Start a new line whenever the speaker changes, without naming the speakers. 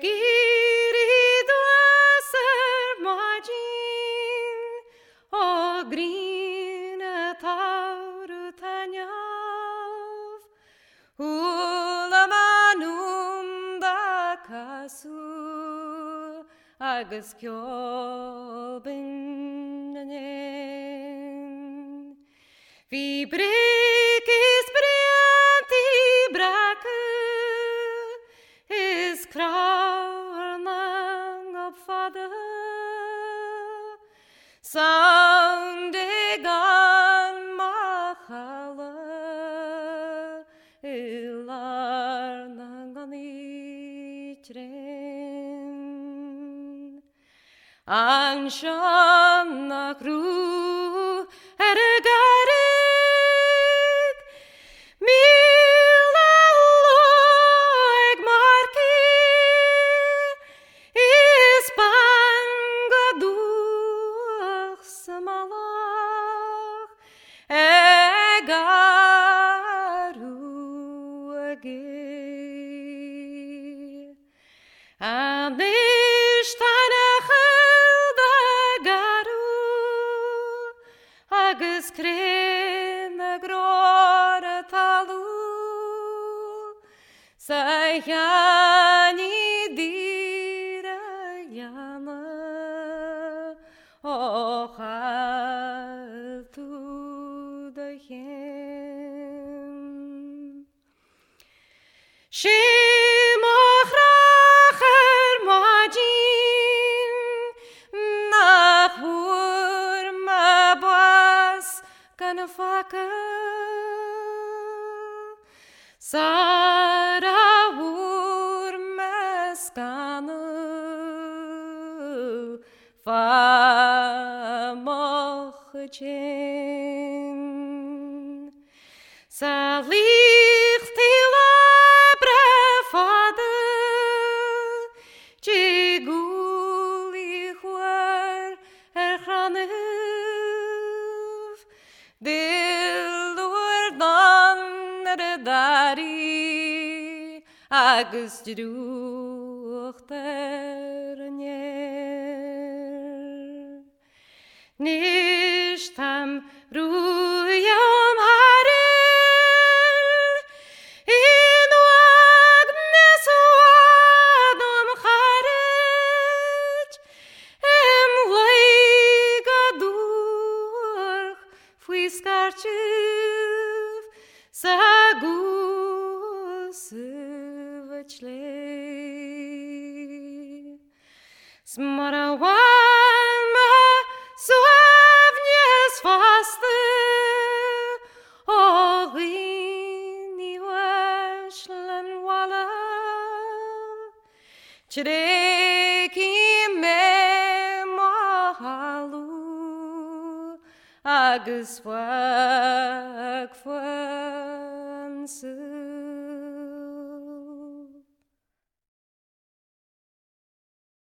giri dwasser magin o grine tauru tanyav ula manum da kasu agus kjolben vi brekis brenti brakke is krarnang op fader soundegan machala ilarnang anitren anshan akru ergaret agus krena grora talu sayani dira yama o tu da hem shemachracher majin nachur mabas kanafaka sarawur meskanu famochen salich tila brefade jiguli huar erchanev dilur dan dari agus druchter nishtam ruyam harel in agnes wadam charet em leigadurch fuiskarchiv sagus vechle smarawan suavnies faste ogini washlan wala Chireki me mahalu agus wa